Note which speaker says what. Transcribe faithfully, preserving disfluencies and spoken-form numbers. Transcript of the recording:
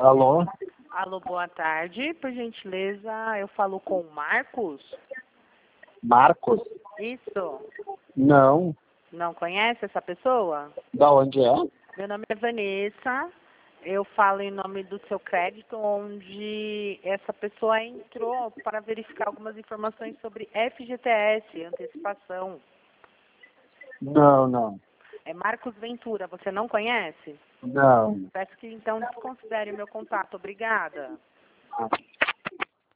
Speaker 1: Alô?
Speaker 2: Alô, boa tarde. Por gentileza, eu falo com o Marcos?
Speaker 1: Marcos?
Speaker 2: Isso.
Speaker 1: Não.
Speaker 2: Não conhece essa pessoa?
Speaker 1: Da onde é?
Speaker 2: Meu nome é Vanessa. Eu falo em nome do seu crédito, onde essa pessoa entrou para verificar algumas informações sobre F G T S, antecipação.
Speaker 1: Não, não.
Speaker 2: É Marcos Ventura, você não conhece?
Speaker 1: Não.
Speaker 2: Peço que então desconsidere o meu contato. Obrigada.